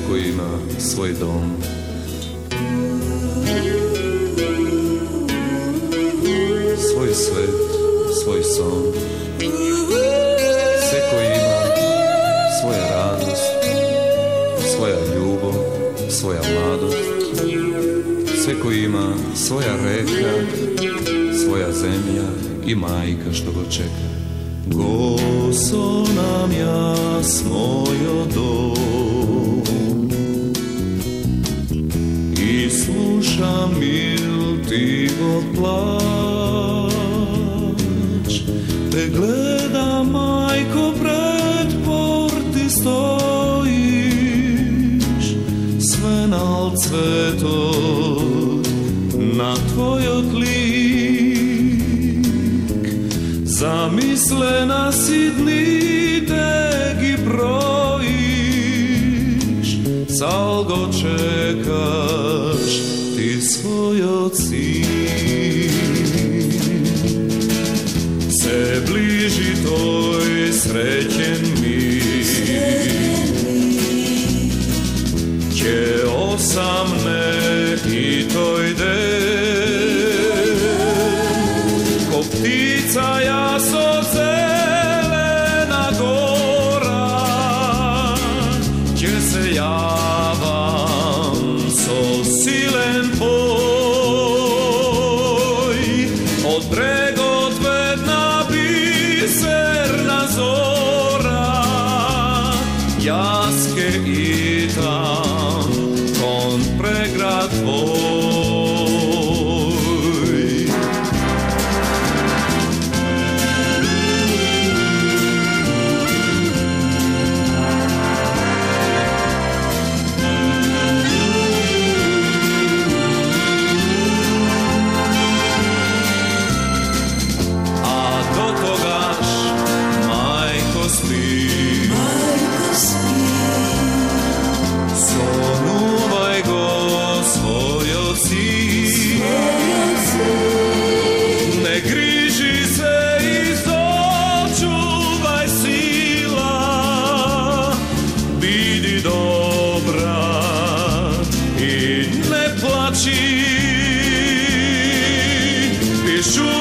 koji ima svoj dom. Svoj svet, svoj son. Sve koji ima svoja radost, svoja ljubav, svoja mladost. Sve koji ima svoja reka, svoja zemlja i majka što go čeka. Goso nam jas mojo dom i slušam mil tiho plać, te gleda majko pred porti stojiš, sve nal cveto na tvojot lik, zamislena si dni tegi brojiš, cal go čekaš ti svojot cilj. Se bliži toj srećen mir, će osamne i toj den, ko ptica jaso zelena gora, će se javam so silen poj, od bregotvedna biserna zora, jaske i tam kon pregrad tvoj. A do togaš majko spi, sonuvaj go svojo cilj, ne griži se i začuvaj sila, bidi dobra i ne plači, pišu